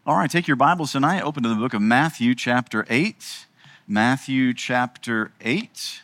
All right, take your Bibles tonight, open to the book of Matthew chapter 8. Matthew chapter 8.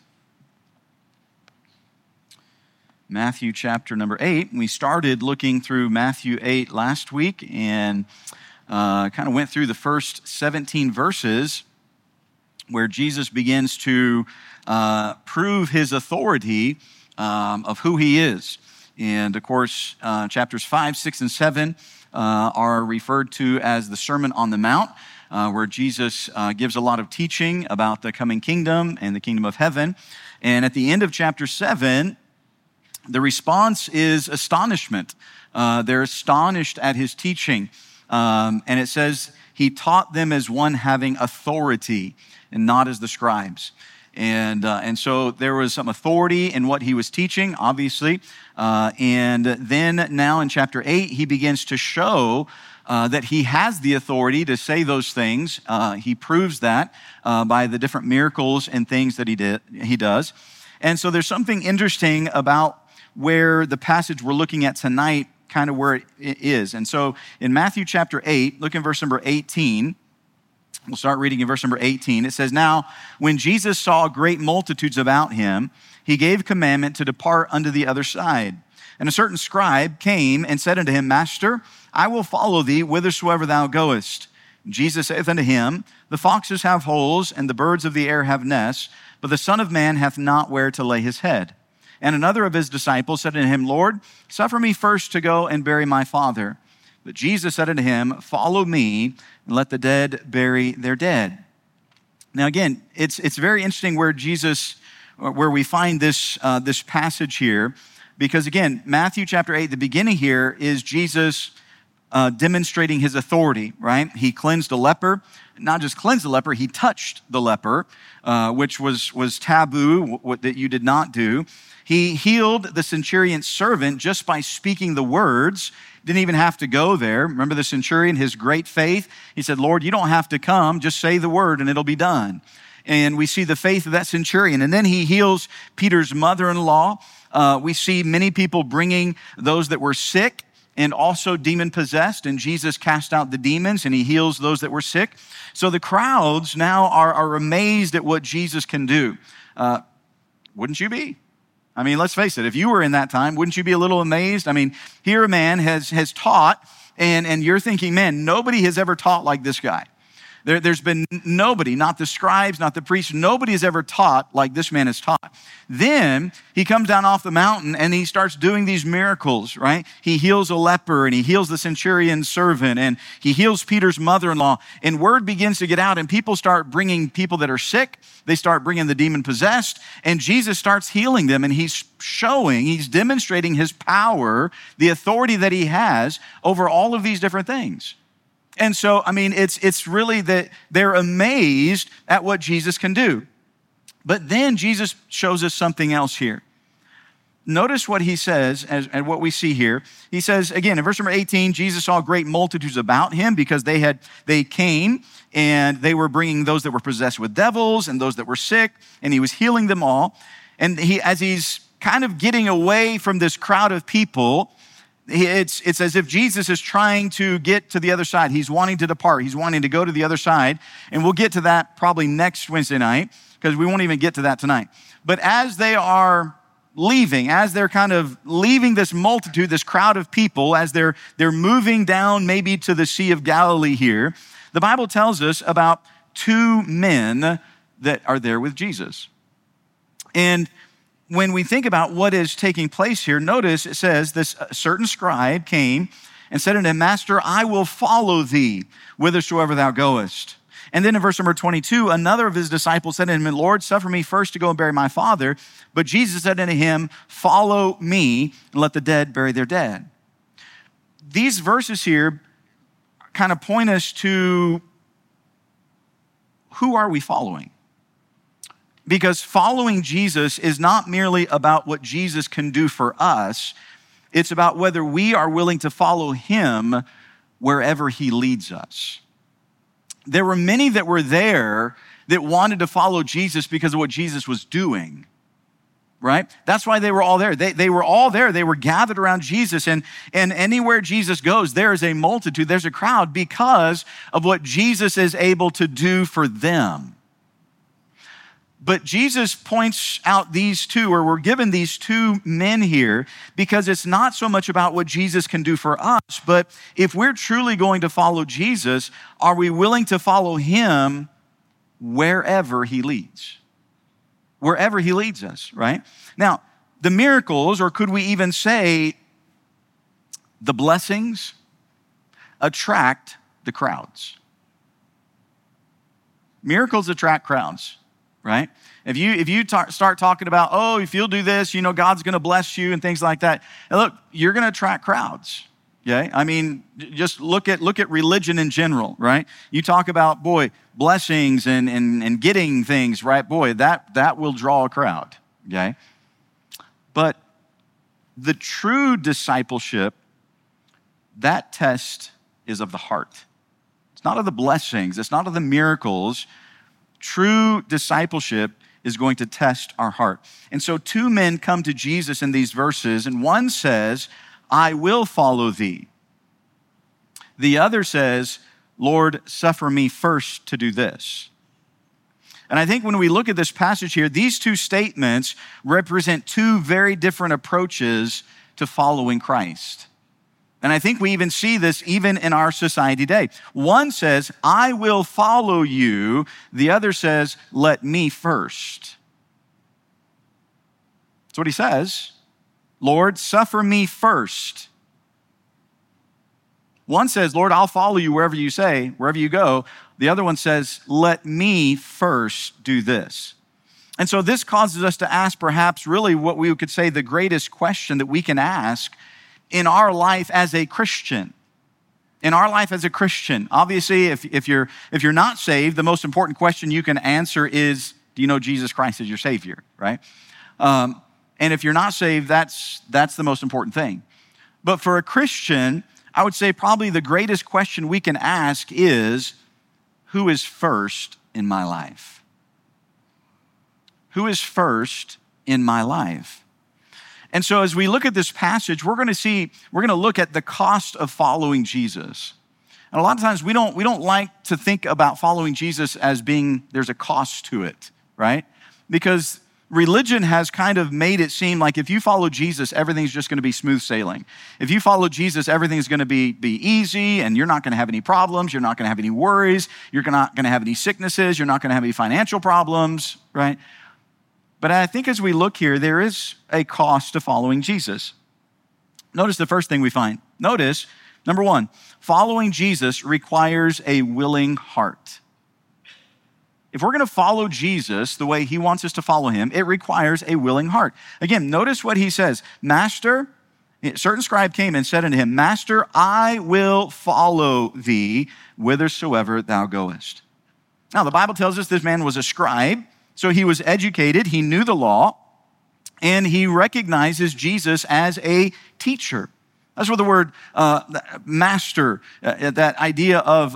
Matthew chapter number 8. We started looking through Matthew 8 last week and kind of went through the first 17 verses where Jesus begins to prove his authority of who he is. And of course, chapters 5, 6, and 7 are referred to as the Sermon on the Mount, where Jesus gives a lot of teaching about the coming kingdom and the kingdom of heaven. And at the end of chapter 7, the response is astonishment. They're astonished at his teaching. And it says, he taught them as one having authority and not as the scribes. And so there was some authority in what he was teaching, obviously. And then now in chapter 8, he begins to show that he has the authority to say those things. He proves that by the different miracles and things that he does. And so there's something interesting about where the passage we're looking at tonight, kind of where it is. And so in Matthew chapter 8, look in verse number 18. We'll start reading in verse number 18. It says, "Now, when Jesus saw great multitudes about him, he gave commandment to depart unto the other side. And a certain scribe came and said unto him, Master, I will follow thee whithersoever thou goest. Jesus saith unto him, The foxes have holes, and the birds of the air have nests, but the Son of Man hath not where to lay his head. And another of his disciples said unto him, Lord, suffer me first to go and bury my father. But Jesus said unto him, Follow me, and let the dead bury their dead." Now again, it's very interesting where we find this passage here, because again, Matthew chapter 8, the beginning here is Jesus demonstrating his authority, right? He cleansed a leper, not just cleansed the leper, he touched the leper, which was taboo, that you did not do. He healed the centurion's servant just by speaking the words. Didn't even have to go there. Remember the centurion, his great faith? He said, Lord, you don't have to come, just say the word and it'll be done. And we see the faith of that centurion. And then he heals Peter's mother-in-law. We see many people bringing those that were sick and also demon-possessed, and Jesus cast out the demons and he heals those that were sick. So the crowds now are amazed at what Jesus can do. Wouldn't you be? I mean, let's face it, if you were in that time, wouldn't you be a little amazed? I mean, here a man has taught, and you're thinking, man, nobody has ever taught like this guy. There's been nobody, not the scribes, not the priests, nobody has ever taught like this man has taught. Then he comes down off the mountain and he starts doing these miracles, right? He heals a leper and he heals the centurion's servant and he heals Peter's mother-in-law. And word begins to get out and people start bringing people that are sick. They start bringing the demon-possessed and Jesus starts healing them and he's demonstrating his power, the authority that he has over all of these different things. And so, I mean, it's really that they're amazed at what Jesus can do. But then Jesus shows us something else here. Notice what he says and what we see here. He says, again, in verse number 18, Jesus saw great multitudes about him because they came and they were bringing those that were possessed with devils and those that were sick, and he was healing them all. And as he's kind of getting away from this crowd of people, it's as if Jesus is trying to get to the other side. He's wanting to depart. He's wanting to go to the other side. And we'll get to that probably next Wednesday night because we won't even get to that tonight. But as they are leaving, as they're kind of leaving this multitude, this crowd of people, as they're moving down maybe to the Sea of Galilee here, the Bible tells us about two men that are there with Jesus. And when we think about what is taking place here, notice it says this certain scribe came and said unto him, Master, I will follow thee whithersoever thou goest. And then in verse number 22, another of his disciples said unto him, Lord, suffer me first to go and bury my father. But Jesus said unto him, Follow me and let the dead bury their dead. These verses here kind of point us to who are we following? Because following Jesus is not merely about what Jesus can do for us. It's about whether we are willing to follow him wherever he leads us. There were many that were there that wanted to follow Jesus because of what Jesus was doing. right? That's why they were all there. They were all there. They were gathered around Jesus. And anywhere Jesus goes, there is a multitude, there's a crowd because of what Jesus is able to do for them. But Jesus points out these two, or we're given these two men here, because it's not so much about what Jesus can do for us, but if we're truly going to follow Jesus, are we willing to follow him wherever he leads? Wherever he leads us, right? Now, the miracles, or could we even say the blessings, attract the crowds. Miracles attract crowds, right? If you start talking about, oh, if you'll do this, God's going to bless you and things like that. And look, you're going to attract crowds. Okay? I mean, just look at religion in general, right? You talk about, boy, blessings and getting things, right? Boy, that will draw a crowd, okay? But the true discipleship, that test is of the heart. It's not of the blessings. It's not of the miracles. True discipleship is going to test our heart. And so two men come to Jesus in these verses, and one says, I will follow thee. The other says, Lord, suffer me first to do this. And I think when we look at this passage here, these two statements represent two very different approaches to following Christ. And I think we even see this even in our society today. One says, I will follow you. The other says, let me first. That's what he says. Lord, suffer me first. One says, Lord, I'll follow you wherever you say, wherever you go. The other one says, let me first do this. And so this causes us to ask perhaps really what we could say the greatest question that we can ask in our life as a Christian. In our life as a Christian. Obviously, if you're not saved, the most important question you can answer is, do you know Jesus Christ as your Savior, right? And if you're not saved, that's the most important thing. But for a Christian, I would say probably the greatest question we can ask is, who is first in my life? Who is first in my life? And so as we look at this passage, we're going to look at the cost of following Jesus. And a lot of times we don't like to think about following Jesus as being, there's a cost to it, right? Because religion has kind of made it seem like if you follow Jesus, everything's just going to be smooth sailing. If you follow Jesus, everything's going to be easy and you're not going to have any problems. You're not going to have any worries. You're not going to have any sicknesses. You're not going to have any financial problems, right? But I think as we look here, there is a cost to following Jesus. Notice the first thing we find. Notice, number one, following Jesus requires a willing heart. If we're going to follow Jesus the way he wants us to follow him, it requires a willing heart. Again, notice what he says. Master, a certain scribe came and said unto him, Master, I will follow thee whithersoever thou goest. Now, the Bible tells us this man was a scribe, so he was educated, he knew the law, and he recognizes Jesus as a teacher. That's where the word master, that idea of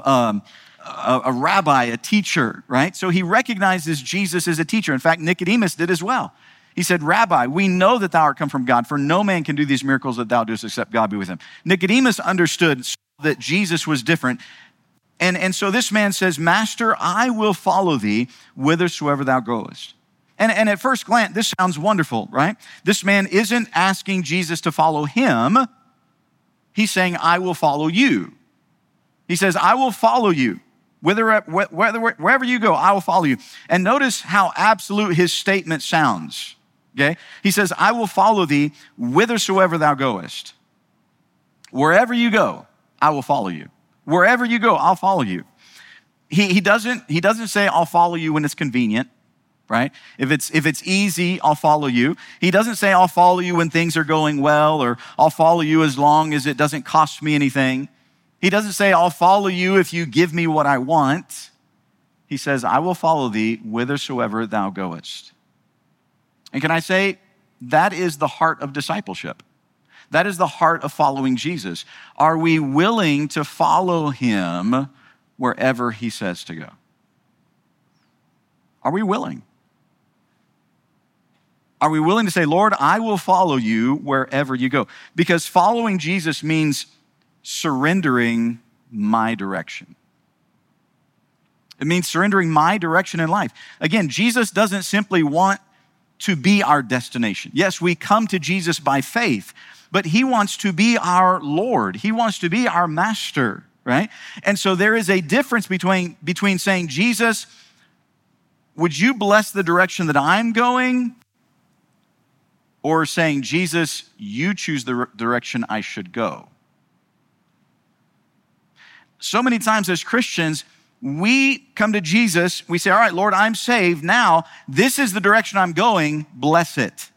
a rabbi, a teacher, right? So he recognizes Jesus as a teacher. In fact, Nicodemus did as well. He said, Rabbi, we know that thou art come from God, for no man can do these miracles that thou doest except God be with him. Nicodemus understood that Jesus was different. And so this man says, Master, I will follow thee whithersoever thou goest. And at first glance, this sounds wonderful, right? This man isn't asking Jesus to follow him. He's saying, I will follow you. He says, I will follow you. Wherever you go, I will follow you. And notice how absolute his statement sounds, okay? He says, I will follow thee whithersoever thou goest. Wherever you go, I will follow you. Wherever you go, I'll follow you. He doesn't say, I'll follow you when it's convenient, right? If it's easy, I'll follow you. He doesn't say, I'll follow you when things are going well, or I'll follow you as long as it doesn't cost me anything. He doesn't say, I'll follow you if you give me what I want. He says, I will follow thee whithersoever thou goest. And can I say, that is the heart of discipleship. That is the heart of following Jesus. Are we willing to follow him wherever he says to go? Are we willing? Are we willing to say, Lord, I will follow you wherever you go? Because following Jesus means surrendering my direction. It means surrendering my direction in life. Again, Jesus doesn't simply want to be our destination. Yes, we come to Jesus by faith, but he wants to be our Lord. He wants to be our master, right? And so there is a difference between saying, Jesus, would you bless the direction that I'm going? Or saying, Jesus, you choose the direction I should go. So many times as Christians, we come to Jesus, we say, all right, Lord, I'm saved. Now, this is the direction I'm going. Bless it.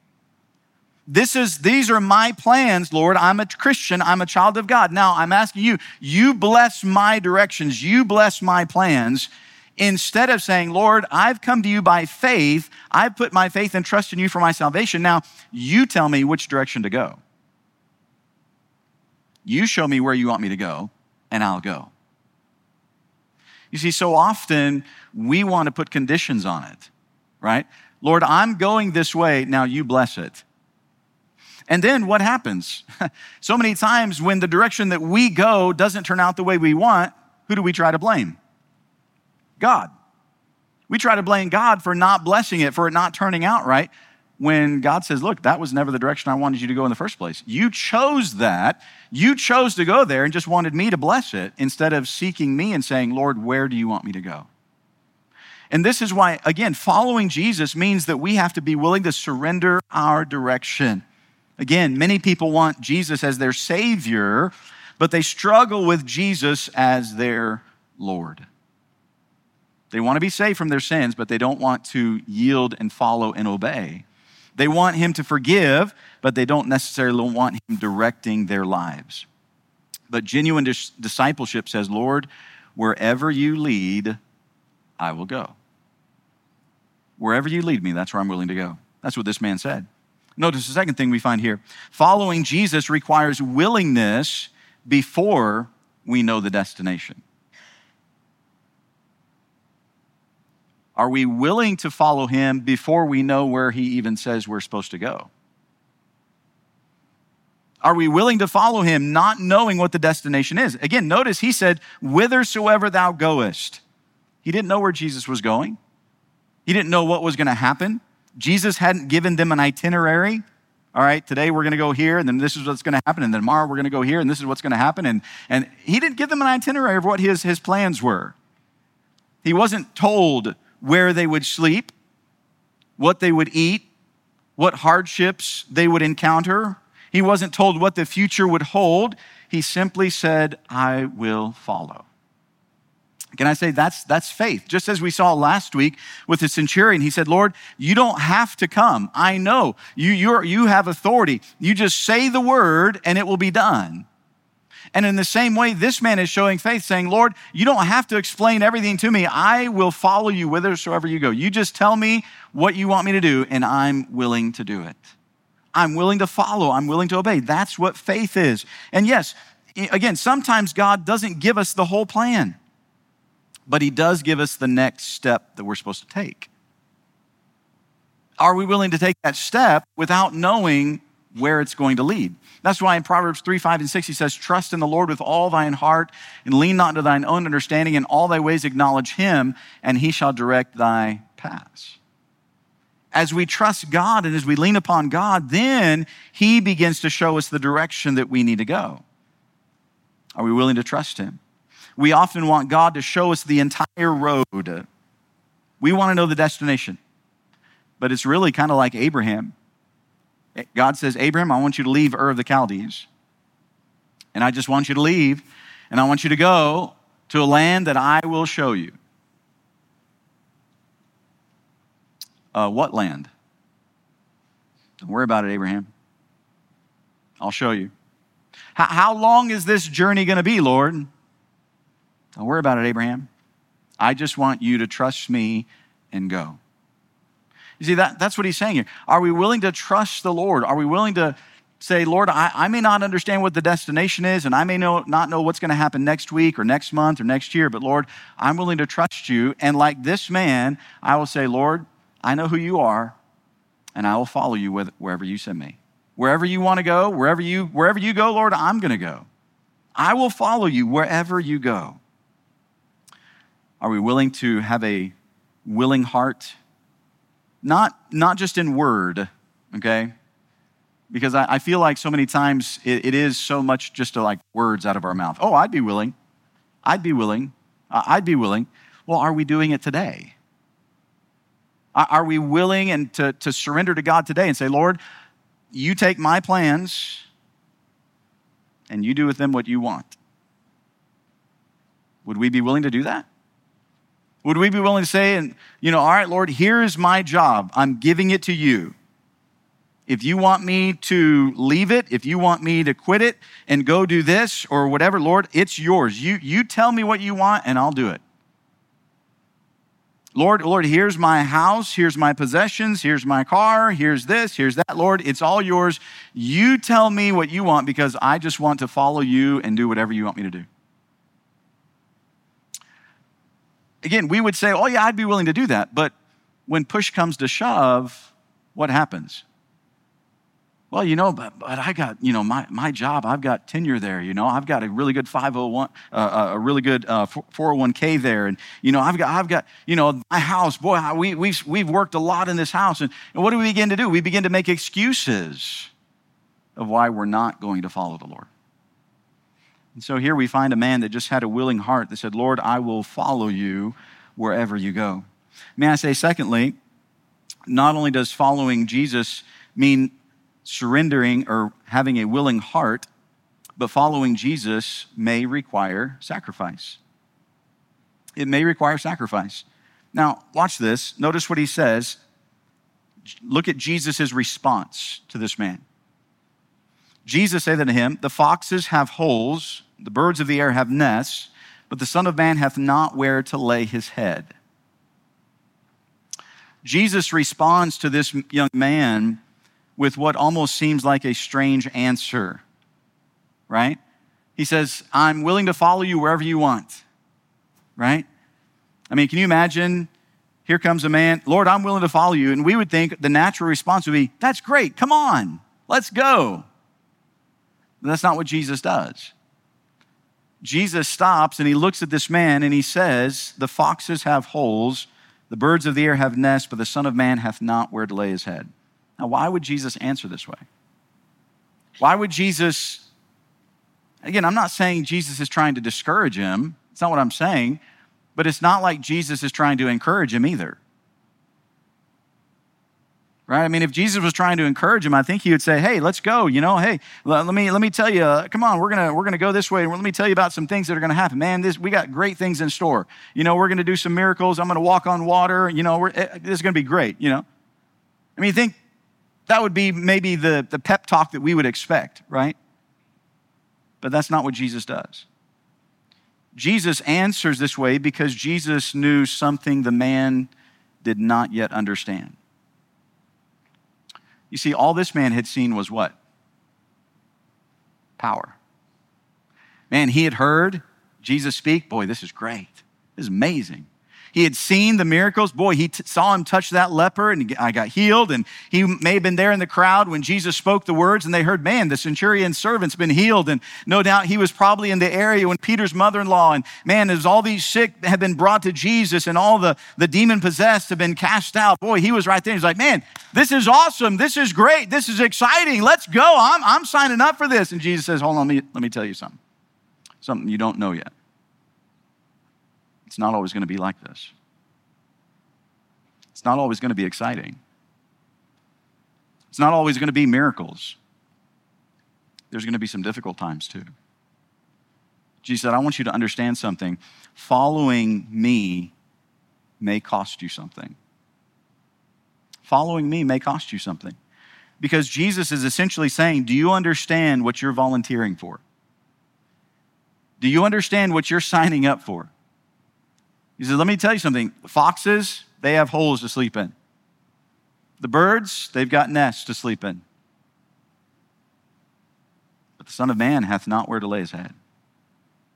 These are my plans, Lord. I'm a Christian. I'm a child of God. Now, I'm asking you, you bless my directions. You bless my plans. Instead of saying, Lord, I've come to you by faith. I've put my faith and trust in you for my salvation. Now, you tell me which direction to go. You show me where you want me to go, and I'll go. You see, so often we want to put conditions on it, right? Lord, I'm going this way. Now you bless it. And then what happens? So many times when the direction that we go doesn't turn out the way we want, who do we try to blame? God. We try to blame God for not blessing it, for it not turning out right, when God says, look, that was never the direction I wanted you to go in the first place. You chose that. You chose to go there and just wanted me to bless it instead of seeking me and saying, Lord, where do you want me to go? And this is why, again, following Jesus means that we have to be willing to surrender our direction. Again, many people want Jesus as their Savior, but they struggle with Jesus as their Lord. They want to be saved from their sins, but they don't want to yield and follow and obey. They want him to forgive, but they don't necessarily want him directing their lives. But genuine discipleship says, Lord, wherever you lead, I will go. Wherever you lead me, that's where I'm willing to go. That's what this man said. Notice the second thing we find here. Following Jesus requires willingness before we know the destination. Are we willing to follow him before we know where he even says we're supposed to go? Are we willing to follow him not knowing what the destination is? Again, notice he said, whithersoever thou goest. He didn't know where Jesus was going. He didn't know what was going to happen. Jesus hadn't given them an itinerary. All right, today we're going to go here, and then this is what's going to happen, and then tomorrow we're going to go here, and this is what's going to happen. And he didn't give them an itinerary of what his plans were. He wasn't told where they would sleep, what they would eat, what hardships they would encounter. He wasn't told what the future would hold. He simply said, I will follow. Can I say that's faith? Just as we saw last week with the centurion, he said, Lord, you don't have to come. I know you have authority. You just say the word and it will be done. And in the same way, this man is showing faith, saying, Lord, you don't have to explain everything to me. I will follow you whithersoever you go. You just tell me what you want me to do, and I'm willing to do it. I'm willing to follow. I'm willing to obey. That's what faith is. And yes, again, sometimes God doesn't give us the whole plan, but he does give us the next step that we're supposed to take. Are we willing to take that step without knowing where it's going to lead? That's why in Proverbs 3, 5, and 6, he says, trust in the Lord with all thine heart and lean not to thine own understanding. In all thy ways acknowledge him, and he shall direct thy paths. As we trust God and as we lean upon God, then he begins to show us the direction that we need to go. Are we willing to trust him? We often want God to show us the entire road. We want to know the destination. But it's really kind of like Abraham. God says, Abraham, I want you to leave Ur of the Chaldees. And I just want you to leave, and I want you to go to a land that I will show you. What land? Don't worry about it, Abraham. I'll show you. How long is this journey going to be, Lord? Don't worry about it, Abraham. I just want you to trust me and go. You see, that's what he's saying here. Are we willing to trust the Lord? Are we willing to say, Lord, I may not understand what the destination is, and I may not know what's going to happen next week or next month or next year, but Lord, I'm willing to trust you. And like this man, I will say, Lord, I know who you are. and I will follow you wherever you send me. Wherever you want to go, wherever you go, Lord, I'm going to go. I will follow you wherever you go. Are we willing to have a willing heart? Not just in word, okay? Because I feel like so many times it is so much just like words out of our mouth. Oh, I'd be willing. I'd be willing. I'd be willing. Well, are we doing it today? Are we willing and to surrender to God today and say, Lord, you take my plans and you do with them what you want? Would we be willing to do that? Would we be willing to say, all right, Lord, here's my job. I'm giving it to you. If you want me to leave it, if you want me to quit it and go do this or whatever, Lord, it's yours. You tell me what you want and I'll do it. Lord, here's my house, here's my possessions, here's my car, here's this, here's that. Lord, it's all yours. You tell me what you want because I just want to follow you and do whatever you want me to do. Again, we would say, oh yeah, I'd be willing to do that. But when push comes to shove, what happens? Well, but I got, my job, I've got tenure there, I've got a really good 501, a really good 401k there. And, I've got, my house, boy, we've worked a lot in this house. And what do we begin to do? We begin to make excuses of why we're not going to follow the Lord. And so here we find a man that just had a willing heart that said, Lord, I will follow you wherever you go. May I say, secondly, not only does following Jesus mean surrendering or having a willing heart, but following Jesus may require sacrifice. It may require sacrifice. Now, watch this. Notice what he says. Look at Jesus' response to this man. Jesus said unto him, the foxes have holes, the birds of the air have nests, but the Son of Man hath not where to lay his head. Jesus responds to this young man with what almost seems like a strange answer, right? He says, I'm willing to follow you wherever you want, right? I mean, can you imagine? Here comes a man, Lord, I'm willing to follow you. And we would think the natural response would be, that's great, come on, let's go. But that's not what Jesus does. Jesus stops and he looks at this man and he says, the foxes have holes, the birds of the air have nests, but the Son of Man hath not where to lay his head. Now, why would Jesus answer this way? Why would Jesus, again, I'm not saying Jesus is trying to discourage him. It's not what I'm saying, but it's not like Jesus is trying to encourage him either. Right? I mean, if Jesus was trying to encourage him, I think he would say, hey, let's go, hey, let me tell you, come on, we're gonna go this way, and let me tell you about some things that are gonna happen. Man, we got great things in store. We're gonna do some miracles. I'm gonna walk on water. This is gonna be great, I mean, you think that would be maybe the pep talk that we would expect, right? But that's not what Jesus does. Jesus answers this way because Jesus knew something the man did not yet understand. You see, all this man had seen was what? Power. Man, he had heard Jesus speak. Boy, this is great. This is amazing. He had seen the miracles. Boy, he saw him touch that leper and I got healed. And he may have been there in the crowd when Jesus spoke the words and they heard, man, the centurion's servant's been healed. And no doubt he was probably in the area when Peter's mother-in-law and man, as all these sick had been brought to Jesus and all the demon-possessed have been cast out. Boy, he was right there. He's like, man, this is awesome. This is great. This is exciting. Let's go. I'm signing up for this. And Jesus says, hold on, let me tell you something. Something you don't know yet. It's not always going to be like this. It's not always going to be exciting. It's not always going to be miracles. There's going to be some difficult times too. Jesus said, I want you to understand something. Following me may cost you something. Following me may cost you something. Because Jesus is essentially saying, do you understand what you're volunteering for? Do you understand what you're signing up for? He said, let me tell you something. Foxes, they have holes to sleep in. The birds, they've got nests to sleep in. But the Son of Man hath not where to lay his head.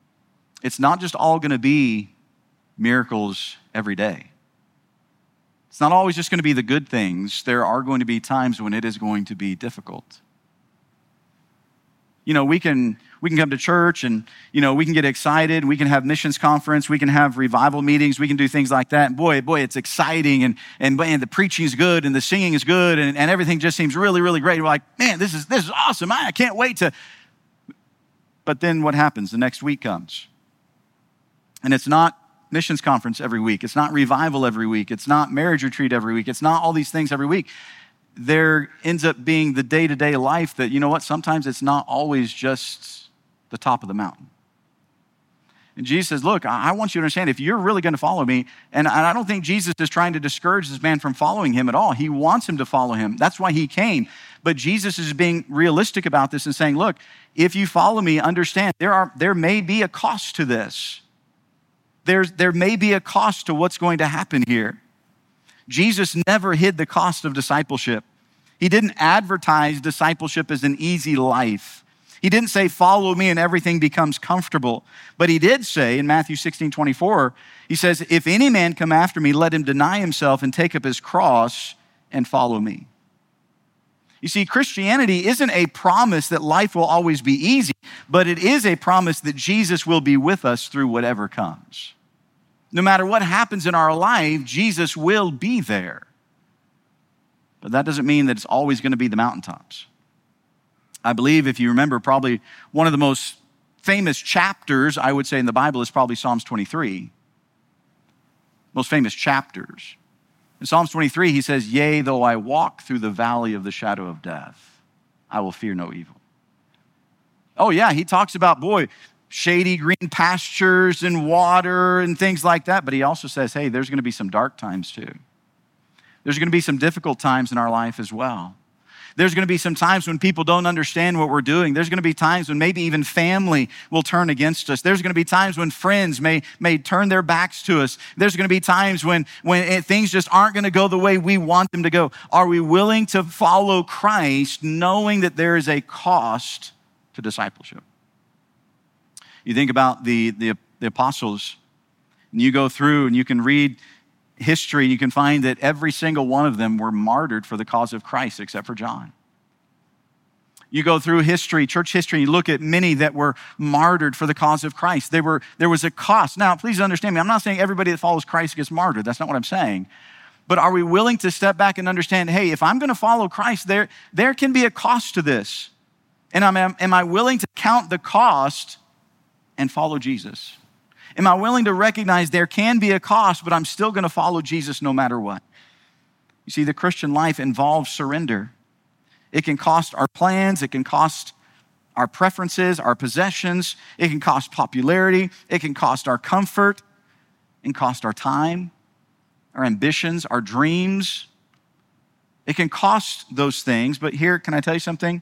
It's not just all going to be miracles every day. It's not always just going to be the good things. There are going to be times when it is going to be difficult. You know, we can come to church and, you know, we can get excited. We can have missions conference. We can have revival meetings. We can do things like that. And boy, it's exciting. And the preaching is good and the singing is good. And everything just seems really, really great. We're like, man, this is awesome. I can't wait to. But then what happens? The next week comes. And it's not missions conference every week. It's not revival every week. It's not marriage retreat every week. It's not all these things every week. There ends up being the day-to-day life that, you know what, sometimes it's not always just the top of the mountain. And Jesus says, look, I want you to understand, if you're really going to follow me, and I don't think Jesus is trying to discourage this man from following him at all. He wants him to follow him. That's why he came. But Jesus is being realistic about this and saying, look, if you follow me, understand there may be a cost to this. There may be a cost to what's going to happen here. Jesus never hid the cost of discipleship. He didn't advertise discipleship as an easy life. He didn't say, follow me and everything becomes comfortable. But he did say in Matthew 16:24, he says, if any man come after me, let him deny himself and take up his cross and follow me. You see, Christianity isn't a promise that life will always be easy, but it is a promise that Jesus will be with us through whatever comes. No matter what happens in our life, Jesus will be there. But that doesn't mean that it's always going to be the mountaintops. I believe, if you remember, probably one of the most famous chapters, I would say, in the Bible is probably Psalms 23. Most famous chapters. In Psalms 23, he says, yea, though I walk through the valley of the shadow of death, I will fear no evil. Oh yeah, he talks about, shady green pastures and water and things like that. But he also says, hey, there's going to be some dark times too. There's going to be some difficult times in our life as well. There's going to be some times when people don't understand what we're doing. There's going to be times when maybe even family will turn against us. There's going to be times when friends may turn their backs to us. There's going to be times when things just aren't going to go the way we want them to go. Are we willing to follow Christ knowing that there is a cost to discipleship? You think about the apostles, and you go through and you can read history, and you can find that every single one of them were martyred for the cause of Christ, except for John. You go through history, church history, and you look at many that were martyred for the cause of Christ. There was a cost. Now, please understand me. I'm not saying everybody that follows Christ gets martyred. That's not what I'm saying. But are we willing to step back and understand, hey, if I'm going to follow Christ, there can be a cost to this. And am I willing to count the cost and follow Jesus? Am I willing to recognize there can be a cost, but I'm still going to follow Jesus no matter what? You see, the Christian life involves surrender. It can cost our plans. It can cost our preferences, our possessions. It can cost popularity. It can cost our comfort. It can cost our time, our ambitions, our dreams. It can cost those things, but here, can I tell you something?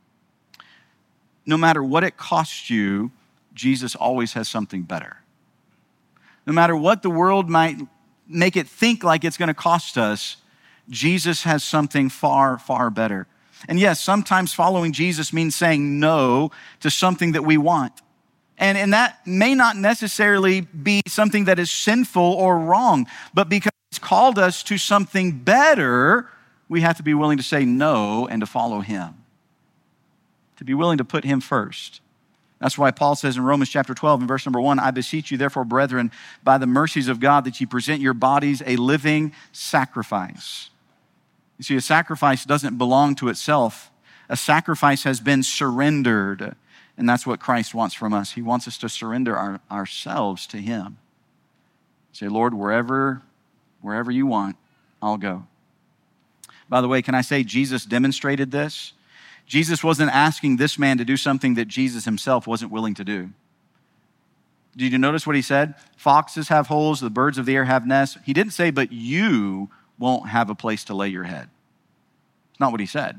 No matter what it costs you, Jesus always has something better. No matter what the world might make it think like it's going to cost us, Jesus has something far, far better. And yes, sometimes following Jesus means saying no to something that we want. And that may not necessarily be something that is sinful or wrong, but because He's called us to something better, we have to be willing to say no and to follow Him. To be willing to put Him first. That's why Paul says in Romans chapter 12 and verse number 1, I beseech you therefore, brethren, by the mercies of God, that you present your bodies a living sacrifice. You see, a sacrifice doesn't belong to itself. A sacrifice has been surrendered. And that's what Christ wants from us. He wants us to surrender ourselves to Him. Say, Lord, wherever you want, I'll go. By the way, can I say Jesus demonstrated this? Jesus wasn't asking this man to do something that Jesus himself wasn't willing to do. Did you notice what he said? Foxes have holes, the birds of the air have nests. He didn't say, but you won't have a place to lay your head. It's not what he said.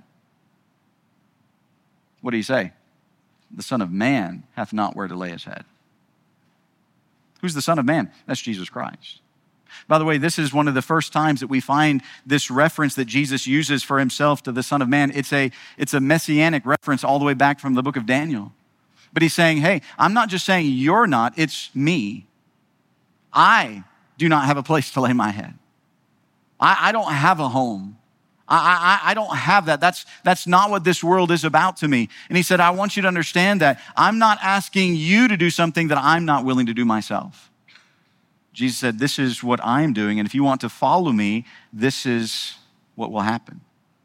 What did he say? The Son of Man hath not where to lay his head. Who's the Son of Man? That's Jesus Christ. By the way, this is one of the first times that we find this reference that Jesus uses for himself to the Son of Man. It's a messianic reference all the way back from the book of Daniel. But he's saying, hey, I'm not just saying you're not, it's me. I do not have a place to lay my head. I don't have a home. I don't have that. That's not what this world is about to me. And he said, I want you to understand that I'm not asking you to do something that I'm not willing to do myself. Jesus said, this is what I'm doing. And if you want to follow me, this is what will happen.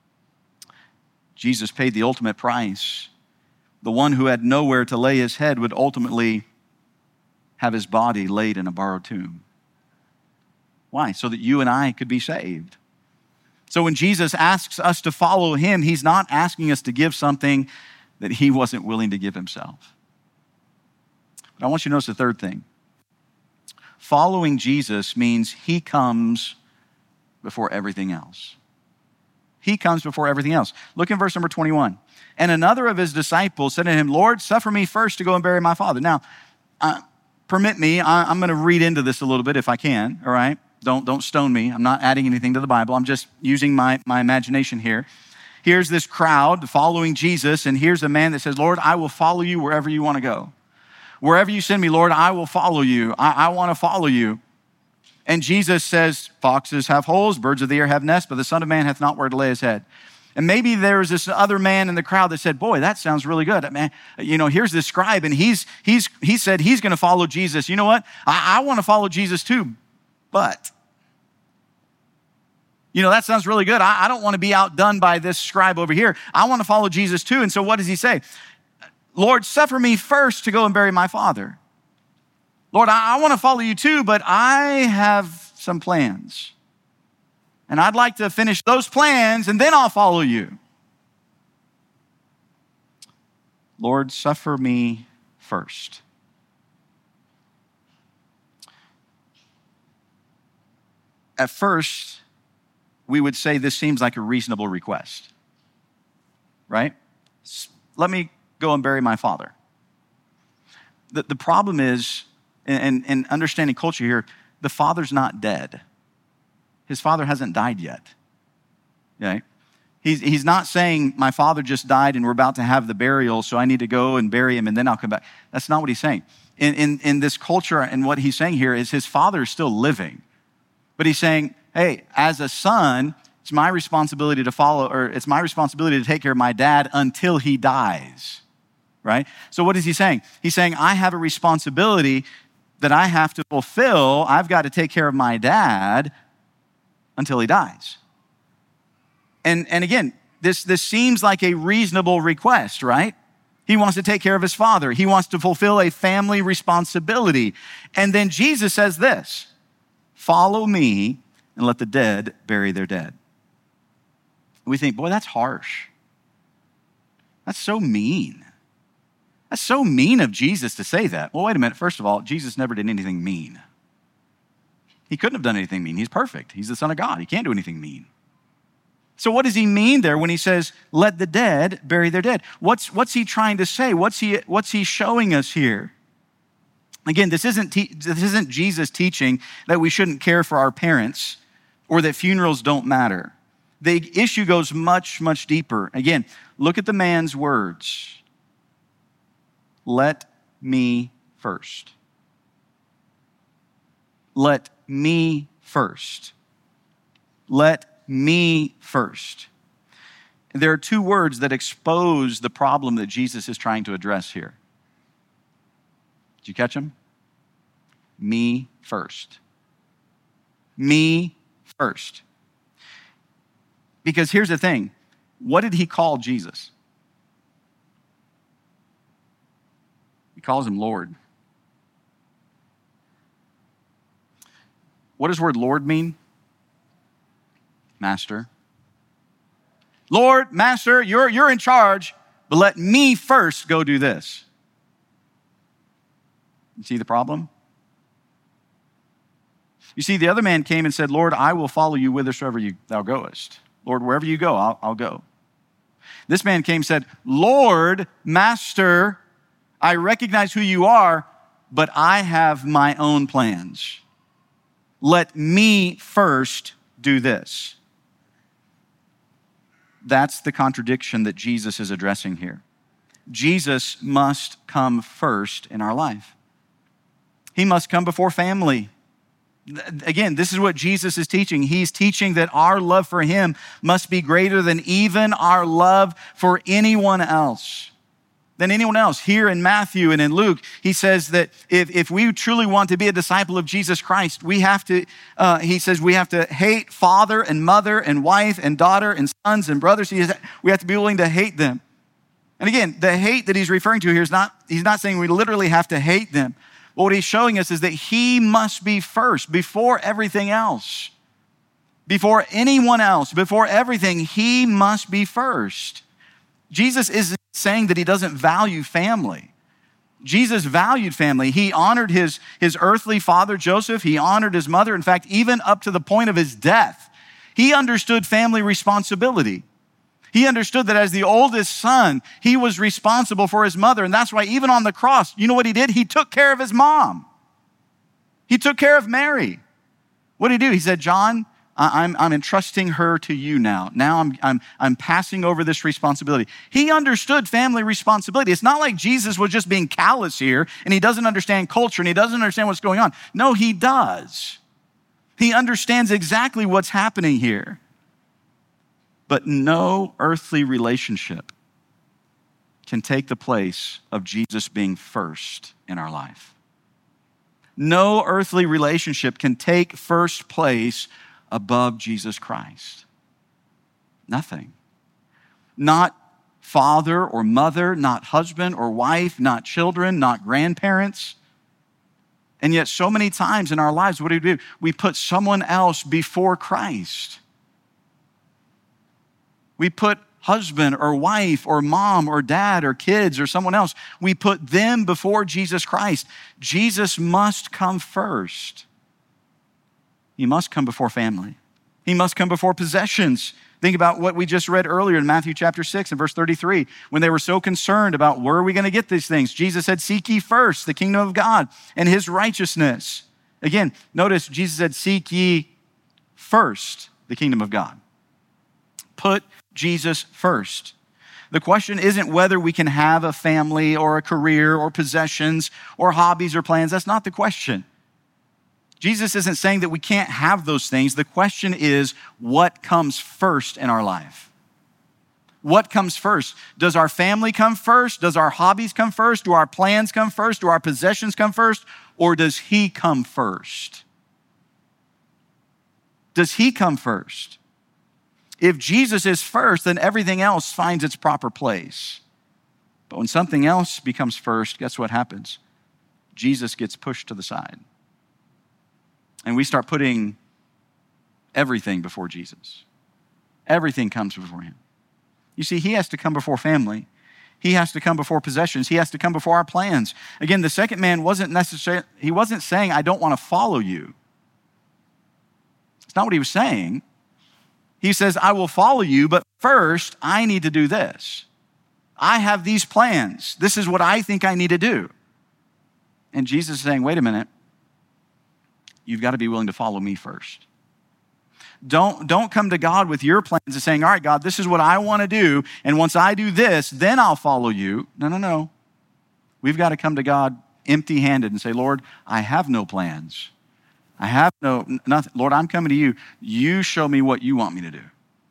Jesus paid the ultimate price. The one who had nowhere to lay his head would ultimately have his body laid in a borrowed tomb. Why? So that you and I could be saved. So when Jesus asks us to follow him, he's not asking us to give something that he wasn't willing to give himself. But I want you to notice the third thing. Following Jesus means he comes before everything else. He comes before everything else. Look in verse number 21. And another of his disciples said to him, Lord, suffer me first to go and bury my father. Now, permit me, I'm going to read into this a little bit if I can, all right? Don't stone me. I'm not adding anything to the Bible. I'm just using my imagination here. Here's this crowd following Jesus, and here's a man that says, Lord, I will follow you wherever you want to go. Wherever you send me, Lord, I will follow you. I want to follow you. And Jesus says, foxes have holes, birds of the air have nests, but the Son of Man hath not where to lay his head. And maybe there was this other man in the crowd that said, boy, that sounds really good. Man, here's this scribe, and he said he's going to follow Jesus. You know what? I want to follow Jesus too, but that sounds really good. I don't want to be outdone by this scribe over here. I want to follow Jesus too. And so what does he say? Lord, suffer me first to go and bury my father. Lord, I want to follow you too, but I have some plans. And I'd like to finish those plans and then I'll follow you. Lord, suffer me first. At first, we would say this seems like a reasonable request, right? Let me go and bury my father. The problem is, and understanding culture here, the father's not dead. His father hasn't died yet. Okay? He's not saying, my father just died and we're about to have the burial, so I need to go and bury him and then I'll come back. That's not what he's saying. In this culture, and what he's saying here is his father is still living. But he's saying, hey, as a son, it's my responsibility to follow, or it's my responsibility to take care of my dad until he dies, right? So what is he saying? He's saying, I have a responsibility that I have to fulfill. I've got to take care of my dad until he dies. And again, this seems like a reasonable request, right? He wants to take care of his father. He wants to fulfill a family responsibility. And then Jesus says this, follow me and let the dead bury their dead. We think, boy, that's harsh. That's so mean. That's so mean of Jesus to say that. Well, wait a minute. First of all, Jesus never did anything mean. He couldn't have done anything mean. He's perfect. He's the Son of God. He can't do anything mean. So what does he mean there when he says, let the dead bury their dead? What's he trying to say? What's he showing us here? Again, this isn't Jesus teaching that we shouldn't care for our parents or that funerals don't matter. The issue goes much, much deeper. Again, look at the man's words. Let me first. Let me first. Let me first. There are two words that expose the problem that Jesus is trying to address here. Did you catch them? Me first. Me first. Because here's the thing. What did he call Jesus? He calls him Lord. What does the word Lord mean? Master. Lord, Master, you're in charge, but let me first go do this. You see the problem? You see, the other man came and said, Lord, I will follow you whithersoever thou goest. Lord, wherever you go, I'll go. This man came and said, Lord, Master, I recognize who you are, but I have my own plans. Let me first do this. That's the contradiction that Jesus is addressing here. Jesus must come first in our life. He must come before family. Again, this is what Jesus is teaching. He's teaching that our love for him must be greater than even our love for anyone else. Here in Matthew and in Luke, he says that if we truly want to be a disciple of Jesus Christ, we have to hate father and mother and wife and daughter and sons and brothers. We have to be willing to hate them. And again, the hate that he's referring to here he's not saying we literally have to hate them. But what he's showing us is that he must be first before everything else. Before anyone else, before everything, he must be first. Jesus isn't saying that he doesn't value family. Jesus valued family. He honored his earthly father, Joseph. He honored his mother. In fact, even up to the point of his death, he understood family responsibility. He understood that as the oldest son, he was responsible for his mother. And that's why even on the cross, you know what he did? He took care of his mom. He took care of Mary. What did he do? He said, John, I'm entrusting her to you now. Now I'm passing over this responsibility. He understood family responsibility. It's not like Jesus was just being callous here and he doesn't understand culture and he doesn't understand what's going on. No, he does. He understands exactly what's happening here. But no earthly relationship can take the place of Jesus being first in our life. No earthly relationship can take first place above Jesus Christ. Nothing. Not father or mother, not husband or wife, not children, not grandparents. And yet so many times in our lives, what do? We put someone else before Christ. We put husband or wife or mom or dad or kids or someone else. We put them before Jesus Christ. Jesus must come first. He must come before family. He must come before possessions. Think about what we just read earlier in Matthew chapter 6 and verse 33. When they were so concerned about where are we going to get these things, Jesus said, seek ye first the kingdom of God and his righteousness. Again, notice Jesus said, seek ye first the kingdom of God. Put Jesus first. The question isn't whether we can have a family or a career or possessions or hobbies or plans. That's not the question. Jesus isn't saying that we can't have those things. The question is, what comes first in our life? What comes first? Does our family come first? Does our hobbies come first? Do our plans come first? Do our possessions come first? Or does he come first? Does he come first? If Jesus is first, then everything else finds its proper place. But when something else becomes first, guess what happens? Jesus gets pushed to the side. And we start putting everything before Jesus. Everything comes before him. You see, he has to come before family. He has to come before possessions. He has to come before our plans. Again, the second man wasn't saying, I don't want to follow you. It's not what he was saying. He says, I will follow you, but first I need to do this. I have these plans. This is what I think I need to do. And Jesus is saying, wait a minute. You've got to be willing to follow me first. Don't come to God with your plans and saying, all right, God, this is what I want to do. And once I do this, then I'll follow you. No. We've got to come to God empty-handed and say, Lord, I have no plans. I have nothing. Lord, I'm coming to you. You show me what you want me to do.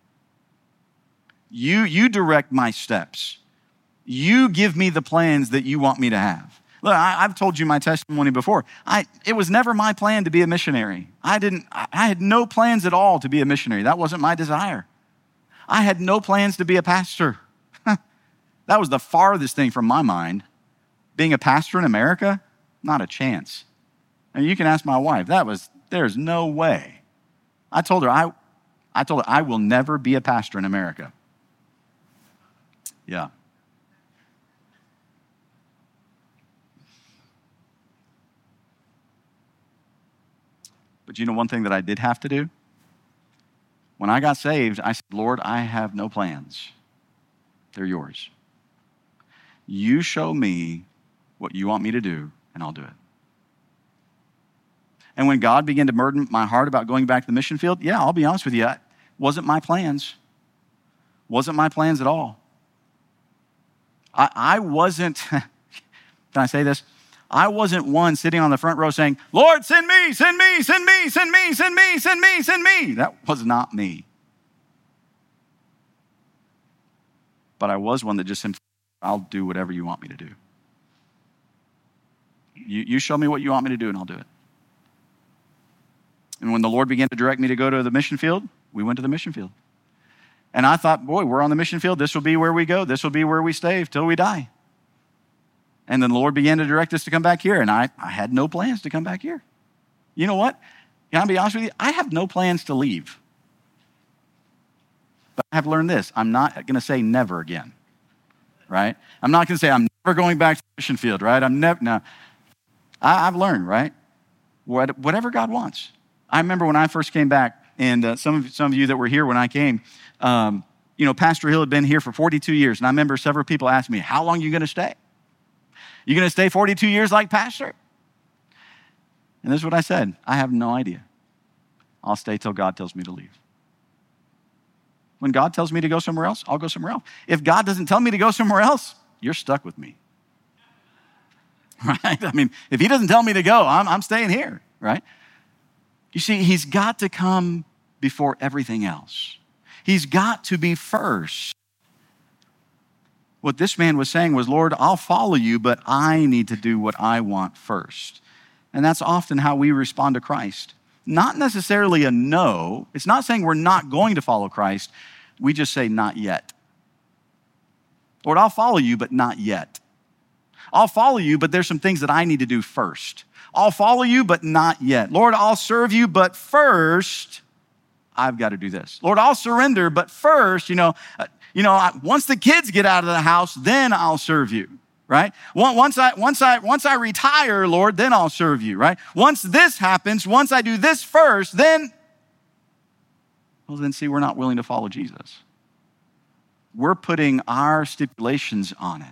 You direct my steps. You give me the plans that you want me to have. Look, I've told you my testimony before. It was never my plan to be a missionary. I had no plans at all to be a missionary. That wasn't my desire. I had no plans to be a pastor. That was the farthest thing from my mind. Being a pastor in America, not a chance. And you can ask my wife. There's no way. I told her I will never be a pastor in America. Yeah. But you know one thing that I did have to do? When I got saved, I said, Lord, I have no plans. They're yours. You show me what you want me to do, and I'll do it. And when God began to burden my heart about going back to the mission field, yeah, I'll be honest with you, it wasn't my plans. Wasn't my plans at all. I wasn't, can I say this? I wasn't one sitting on the front row saying, Lord, send me, send me, send me, send me, send me, send me, send me. That was not me. But I was one that just said, I'll do whatever you want me to do. You show me what you want me to do and I'll do it. And when the Lord began to direct me to go to the mission field, we went to the mission field. And I thought, boy, we're on the mission field. This will be where we go. This will be where we stay till we die. And then the Lord began to direct us to come back here. And I had no plans to come back here. You know what? Can I be honest with you? I have no plans to leave. But I have learned this. I'm not going to say never again, right? I'm not going to say I'm never going back to the mission field, right? No. I've learned, right? Whatever God wants. I remember when I first came back, and some of you that were here when I came, Pastor Hill had been here for 42 years. And I remember several people asked me, how long are you going to stay? You going to stay 42 years like pastor? And this is what I said. I have no idea. I'll stay till God tells me to leave. When God tells me to go somewhere else, I'll go somewhere else. If God doesn't tell me to go somewhere else, you're stuck with me. Right? I mean, if he doesn't tell me to go, I'm staying here, right? You see, he's got to come before everything else. He's got to be first. What this man was saying was, Lord, I'll follow you, but I need to do what I want first. And that's often how we respond to Christ. Not necessarily a no. It's not saying we're not going to follow Christ. We just say not yet. Lord, I'll follow you, but not yet. I'll follow you, but there's some things that I need to do first. I'll follow you, but not yet. Lord, I'll serve you, but first, I've got to do this. Lord, I'll surrender, but first, once the kids get out of the house, then I'll serve you, right? Once I retire, Lord, then I'll serve you, right? Once this happens, once I do this first, then see, we're not willing to follow Jesus. We're putting our stipulations on it.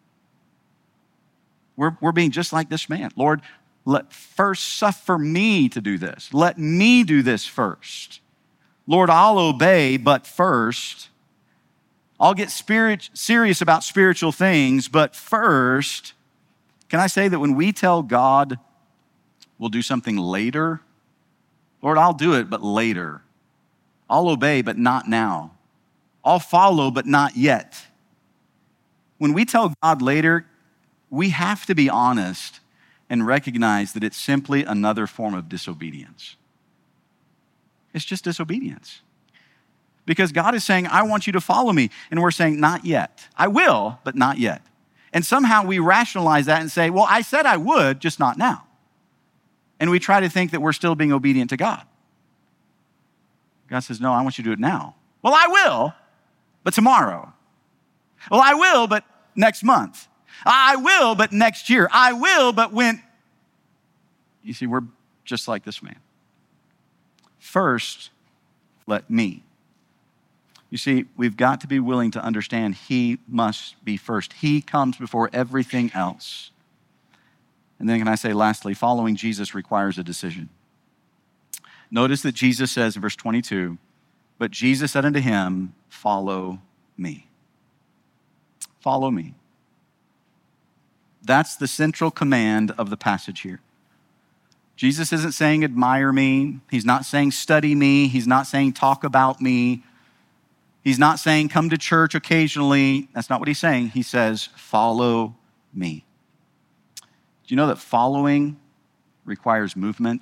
We're being just like this man. Lord, let first suffer me to do this. Let me do this first. Lord, I'll obey, but first, I'll get serious about spiritual things, but first, can I say that when we tell God we'll do something later, Lord, I'll do it, but later. I'll obey, but not now. I'll follow, but not yet. When we tell God later, we have to be honest and recognize that it's simply another form of disobedience. It's just disobedience. Because God is saying, I want you to follow me. And we're saying, not yet. I will, but not yet. And somehow we rationalize that and say, well, I said I would, just not now. And we try to think that we're still being obedient to God. God says, no, I want you to do it now. Well, I will, but tomorrow. Well, I will, but next month. I will, but next year. I will, but when. You see, we're just like this man. First, let me. You see, we've got to be willing to understand he must be first. He comes before everything else. And then can I say lastly, following Jesus requires a decision. Notice that Jesus says in verse 22, but Jesus said unto him, follow me. Follow me. That's the central command of the passage here. Jesus isn't saying admire me. He's not saying study me. He's not saying talk about me. He's not saying come to church occasionally. That's not what he's saying. He says follow me. Do you know that following requires movement?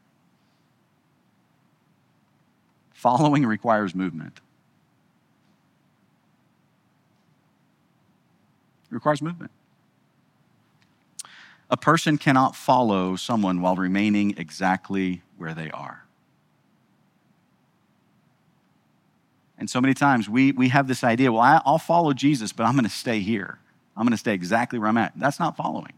Following requires movement. It requires movement. A person cannot follow someone while remaining exactly where they are. And so many times we have this idea, well, I'll follow Jesus, but I'm going to stay here. I'm going to stay exactly where I'm at. That's not following.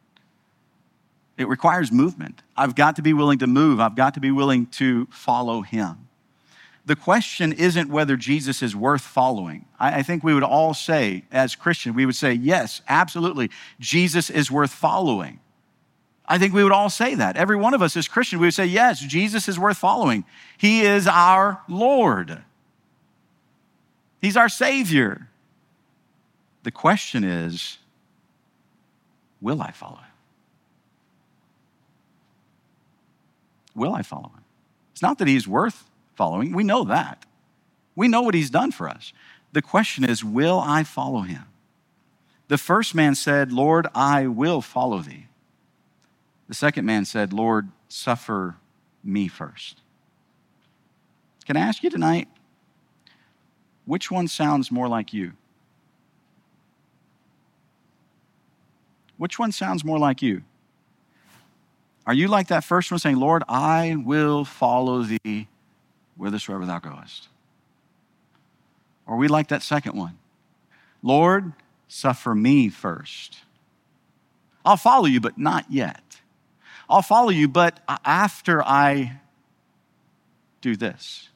It requires movement. I've got to be willing to move. I've got to be willing to follow him. The question isn't whether Jesus is worth following. I think we would all say, as Christians, we would say, yes, absolutely, Jesus is worth following. I think we would all say that. Every one of us as Christians, we would say, yes, Jesus is worth following. He is our Lord. He's our Savior. The question is, will I follow him? will I follow him? It's not that he's worth following. We know that. We know what he's done for us. The question is, will I follow him? The first man said, Lord, I will follow thee. The second man said, Lord, suffer me first. Can I ask you tonight, which one sounds more like you? Which one sounds more like you? Are you like that first one saying, Lord, I will follow thee whithersoever thou goest? Or are we like that second one? Lord, suffer me first. I'll follow you, but not yet. I'll follow you, but after I do this.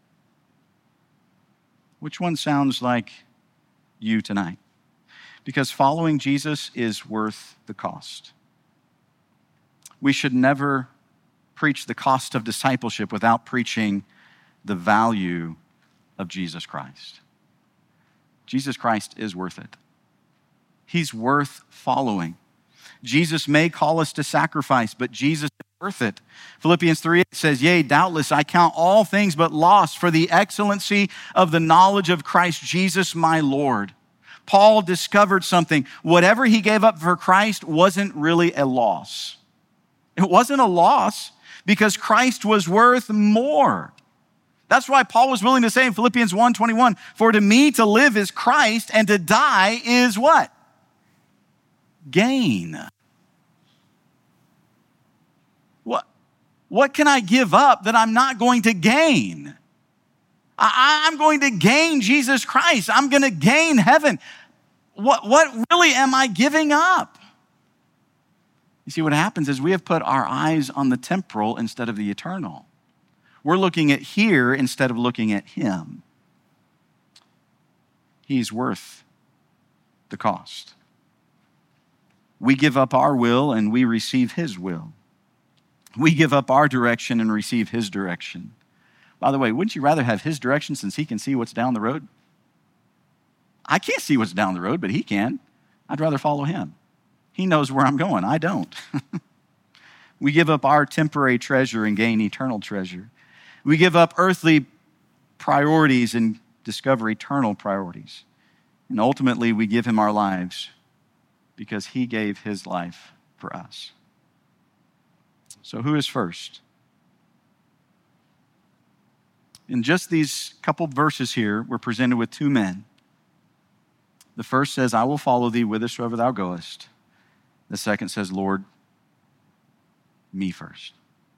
Which one sounds like you tonight? Because following Jesus is worth the cost. We should never preach the cost of discipleship without preaching the value of Jesus Christ. Jesus Christ is worth it. He's worth following. Jesus may call us to sacrifice, but Jesus is worth it. Philippians 3 says, yea, doubtless I count all things but loss for the excellency of the knowledge of Christ Jesus my Lord. Paul discovered something. Whatever he gave up for Christ wasn't really a loss. It wasn't a loss because Christ was worth more. That's why Paul was willing to say in Philippians 1:21, for to me to live is Christ and to die is what? Gain. What can I give up that I'm not going to gain? I'm going to gain Jesus Christ. I'm going to gain heaven. What really am I giving up? You see, what happens is we have put our eyes on the temporal instead of the eternal. We're looking at here instead of looking at him. He's worth the cost. We give up our will and we receive his will. We give up our direction and receive his direction. By the way, wouldn't you rather have his direction since he can see what's down the road? I can't see what's down the road, but he can. I'd rather follow him. He knows where I'm going. I don't. We give up our temporary treasure and gain eternal treasure. We give up earthly priorities and discover eternal priorities. And ultimately, we give him our lives because he gave his life for us. So who is first? In just these couple verses here, we're presented with two men. The first says, I will follow thee whithersoever thou goest. The second says, Lord, me first.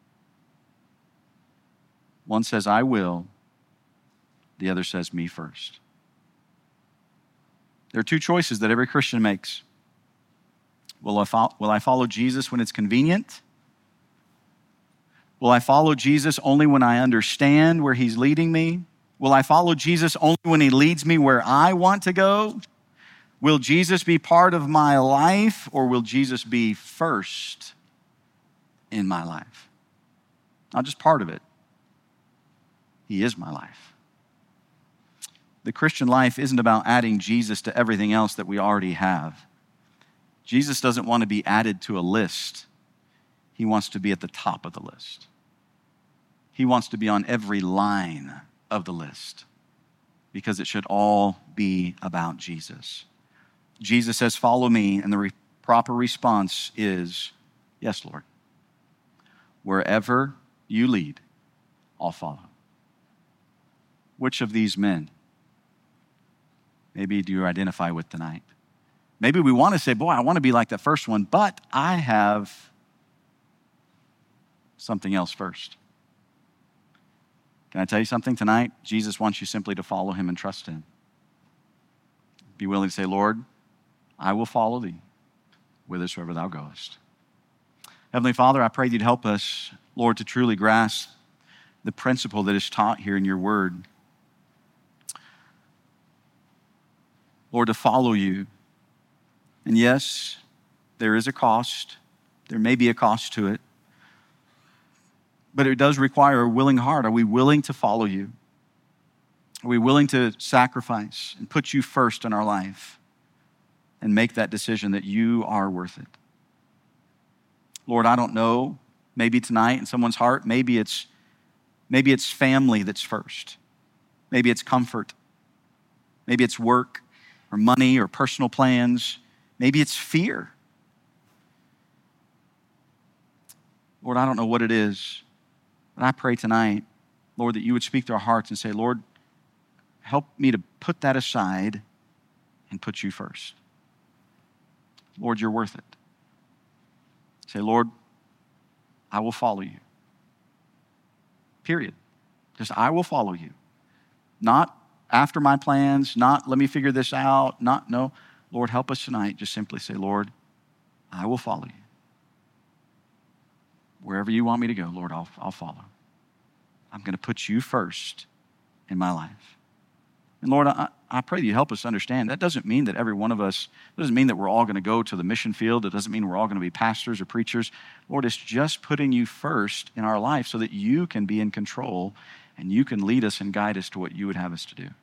One says, I will. The other says, me first. There are two choices that every Christian makes. Will I follow Jesus when it's convenient? Will I follow Jesus only when I understand where he's leading me? Will I follow Jesus only when he leads me where I want to go? Will Jesus be part of my life, or will Jesus be first in my life? Not just part of it. He is my life. The Christian life isn't about adding Jesus to everything else that we already have. Jesus doesn't want to be added to a list. He wants to be at the top of the list. He wants to be on every line of the list because it should all be about Jesus. Jesus says, follow me, and the proper response is, yes, Lord. Wherever you lead, I'll follow. Which of these men maybe do you identify with tonight? Maybe we want to say, boy, I want to be like that first one, but I have something else first. Can I tell you something tonight? Jesus wants you simply to follow him and trust him. Be willing to say, Lord, I will follow thee whithersoever thou goest. Heavenly Father, I pray you'd help us, Lord, to truly grasp the principle that is taught here in your word. Lord, to follow you. And yes, there is a cost. There may be a cost to it. But it does require a willing heart. Are we willing to follow you? Are we willing to sacrifice and put you first in our life and make that decision that you are worth it? Lord, I don't know Maybe tonight in someone's heart, maybe it's family that's first. Maybe it's comfort. Maybe it's work or money or personal plans. Maybe it's fear. Lord, I don't know what it is, but I pray tonight, Lord, that you would speak to our hearts and say, Lord, help me to put that aside and put you first. Lord, you're worth it. Say, Lord, I will follow you. Period. Just I will follow you. Not after my plans, not let me figure this out, no. Lord, help us tonight. Just simply say, Lord, I will follow you. Wherever you want me to go, Lord, I'll follow. I'm going to put you first in my life. And Lord, I pray that you help us understand. That doesn't mean that every one of us, doesn't mean that we're all going to go to the mission field. It doesn't mean we're all going to be pastors or preachers. Lord, it's just putting you first in our life so that you can be in control and you can lead us and guide us to what you would have us to do.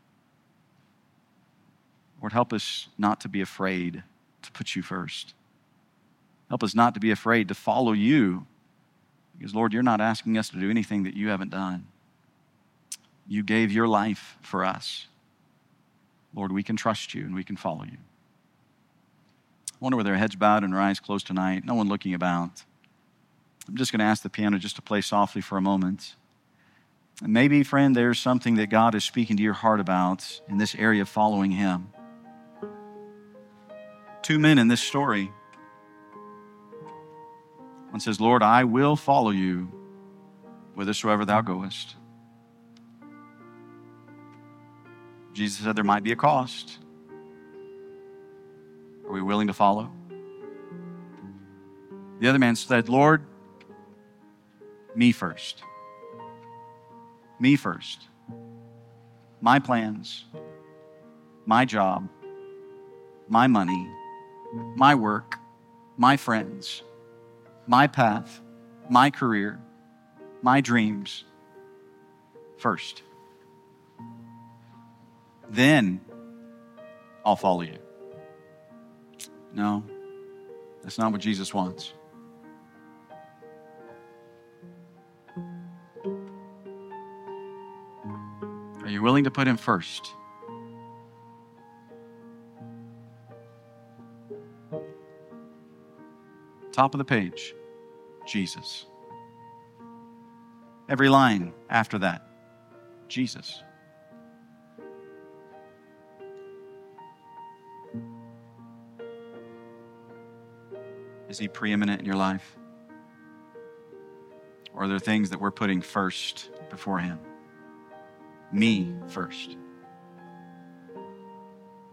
Lord, help us not to be afraid to put you first. Help us not to be afraid to follow you, because, Lord, you're not asking us to do anything that you haven't done. You gave your life for us. Lord, we can trust you and we can follow you. I wonder with their heads bowed and their eyes closed tonight, no one looking about. I'm just going to ask the piano just to play softly for a moment. And maybe, friend, there's something that God is speaking to your heart about in this area of following him. Two men in this story. One says, Lord, I will follow you whithersoever thou goest. Jesus said there might be a cost. Are we willing to follow? The other man said, Lord, me first. Me first. My plans, my job, my money, my work, my friends, my path, my career, my dreams first. Then I'll follow you. No, that's not what Jesus wants. Are you willing to put him first? Top of the page, Jesus. Every line after that, Jesus. Is he preeminent in your life? Or are there things that we're putting first before him? Me first.